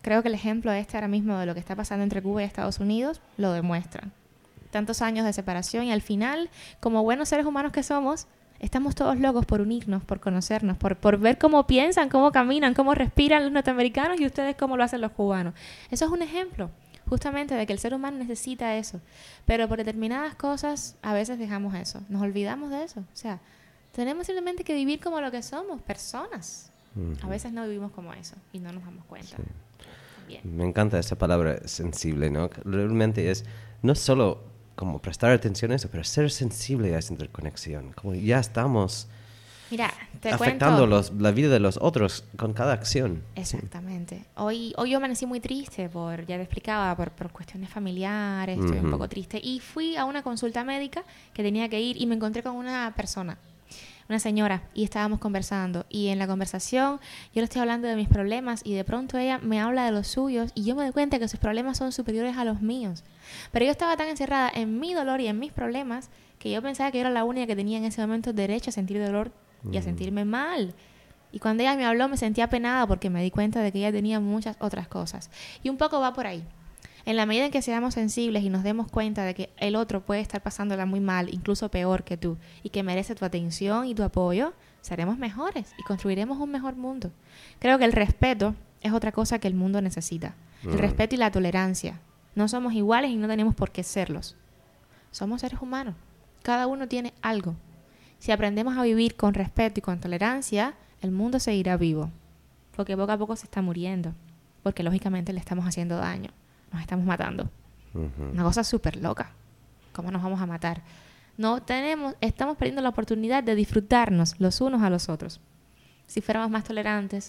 Creo que el ejemplo este ahora mismo de lo que está pasando entre Cuba y Estados Unidos lo demuestra. Tantos años de separación y al final, como buenos seres humanos que somos, estamos todos locos por unirnos, por conocernos, por, por ver cómo piensan, cómo caminan, cómo respiran los norteamericanos y ustedes cómo lo hacen los cubanos. Eso es un ejemplo justamente de que el ser humano necesita eso. Pero por determinadas cosas a veces dejamos eso, nos olvidamos de eso. O sea, tenemos simplemente que vivir como lo que somos, personas. Uh-huh. A veces no vivimos como eso y no nos damos cuenta. Sí. Bien. Me encanta esa palabra sensible, ¿no? Realmente es no solo como prestar atención a eso, pero ser sensible a esa interconexión. Como ya estamos Mira, te afectando cuento, los, la vida de los otros con cada acción. Exactamente. Sí. Hoy, hoy yo amanecí muy triste, por ya te explicaba, por, por cuestiones familiares, estoy uh-huh. un poco triste. Y fui a una consulta médica que tenía que ir y me encontré con una persona, una señora, y estábamos conversando. Y en la conversación yo le estoy hablando de mis problemas y de pronto ella me habla de los suyos y yo me doy cuenta que sus problemas son superiores a los míos. Pero yo estaba tan encerrada en mi dolor y en mis problemas que yo pensaba que yo era la única que tenía en ese momento derecho a sentir dolor y a sentirme mal. Y cuando ella me habló me sentía apenada porque me di cuenta de que ella tenía muchas otras cosas. Y un poco va por ahí. En la medida en que seamos sensibles y nos demos cuenta de que el otro puede estar pasándola muy mal, incluso peor que tú, y que merece tu atención y tu apoyo, seremos mejores y construiremos un mejor mundo. Creo que el respeto es otra cosa que el mundo necesita. Mm. El respeto y la tolerancia. No somos iguales y no tenemos por qué serlos. Somos seres humanos. Cada uno tiene algo. Si aprendemos a vivir con respeto y con tolerancia, el mundo seguirá vivo. Porque poco a poco se está muriendo. Porque lógicamente le estamos haciendo daño. Nos estamos matando. Uh-huh. Una cosa súper loca. ¿Cómo nos vamos a matar? No tenemos, estamos perdiendo la oportunidad de disfrutarnos los unos a los otros. Si fuéramos más tolerantes,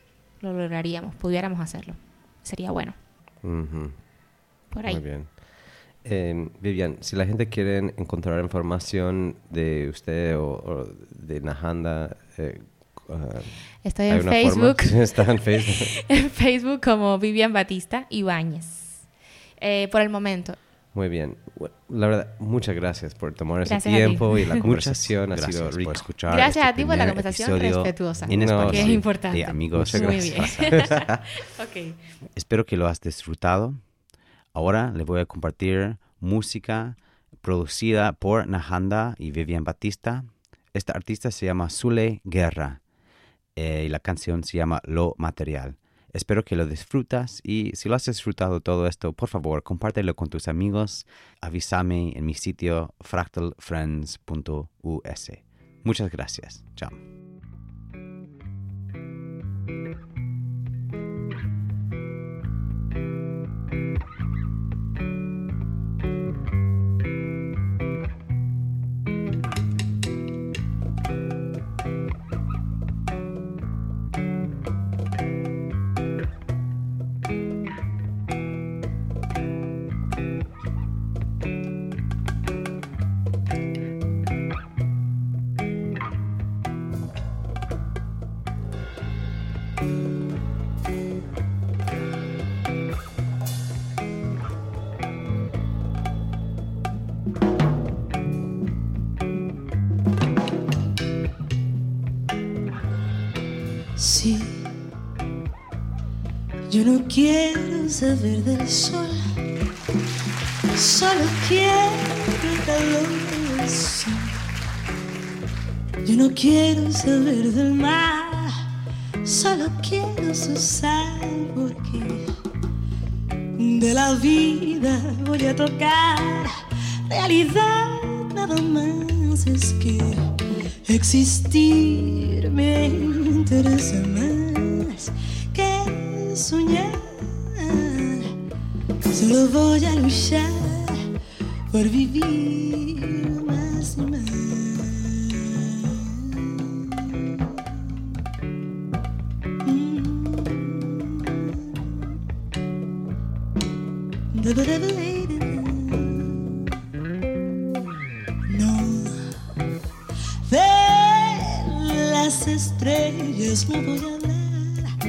lo lograríamos, pudiéramos hacerlo. Sería bueno. Uh-huh. Por ahí. Muy bien. Eh, Vivian, si la gente quiere encontrar información de usted o, o de Nahanda, eh, uh, estoy en Facebook. Está en Facebook. En Facebook como Vivian Batista Ibáñez. Eh, por el momento. Muy bien. La verdad, muchas gracias por tomar ese tiempo y la conversación ha sido rica. Por escuchar gracias este a ti por la conversación respetuosa. En español, porque es sí, importante. De amigos. Muy bien. Okay. Espero que lo has disfrutado. Ahora les voy a compartir música producida por Nahanda y Vivian Batista. Esta artista se llama Zule Guerra eh, y la canción se llama Lo Material. Espero que lo disfrutas y si lo has disfrutado todo esto, por favor, compártelo con tus amigos. Avísame en mi sitio fractal friends punto u s. Muchas gracias. Chao. Sí, yo no quiero saber del sol, solo quiero el calor del sol. Yo no quiero saber del mar, solo quiero su sal, porque de la vida voy a tocar realidad, nada más es que existir me interesa más que soñar. Solo voy a luchar por vivir más y más. No, de las estrellas no voy a hablar,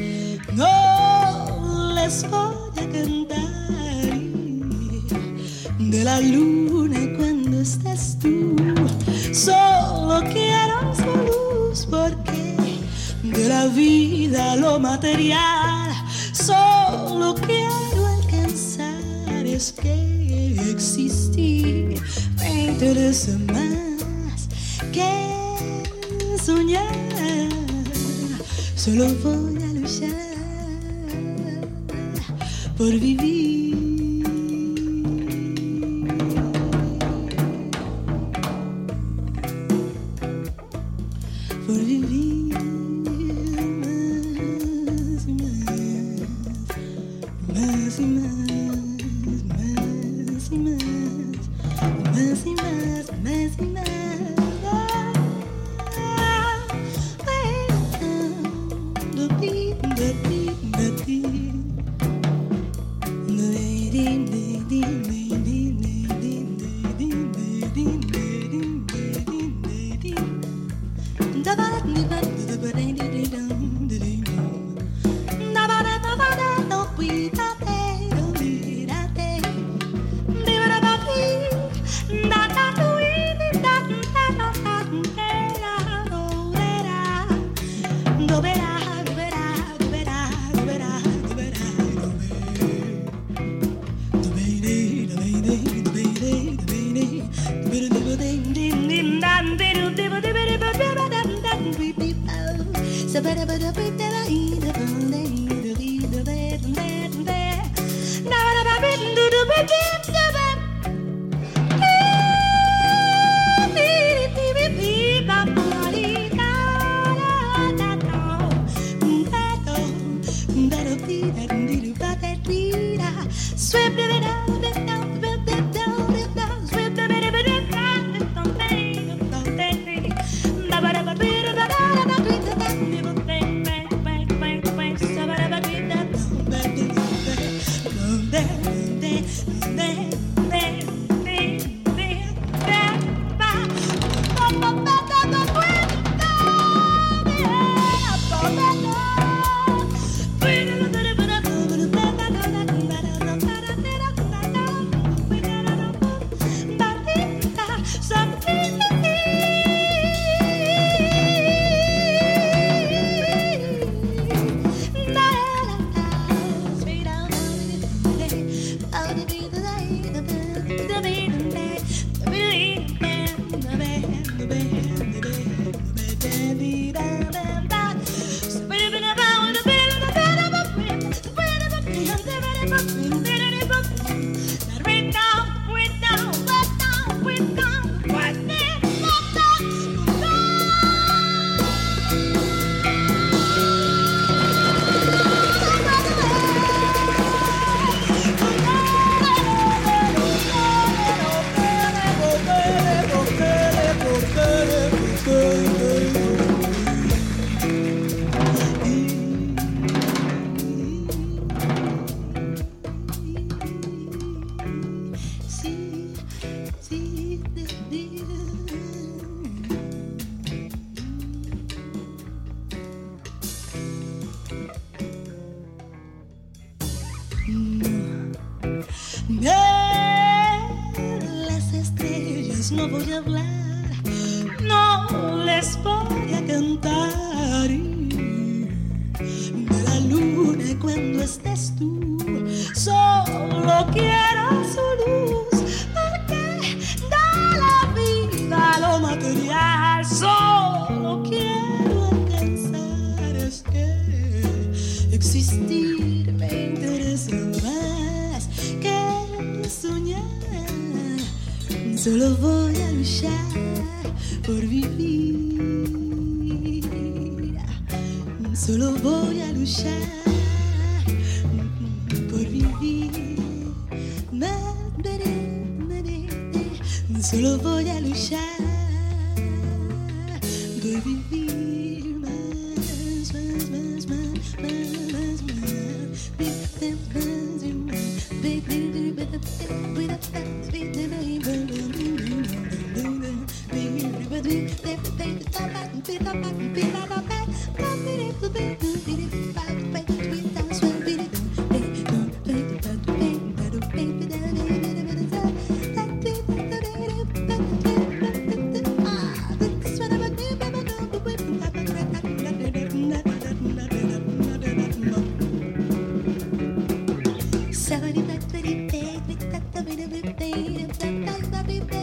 no les voy a cantar. De la luna cuando estás tú, solo quiero su luz, porque de la vida lo material solo Solo quiero alcanzar, es que existir me interesa más que soñar. Solo voy a luchar por vivir. Por vivir más y más, más y más, más y más, más y más, más y más. Las estrellas no voy a hablar, no les voy a cantar. De la luna cuando estés tú, solo quiero su luz, porque da la vida lo material. Solo quiero alcanzar, es que existir me interesa más que soñar. Solo voy a luchar por vivir. Solo voy a luchar por vivir. Solo voy a luchar por vivir más, más, más, más, más, más, Somebody,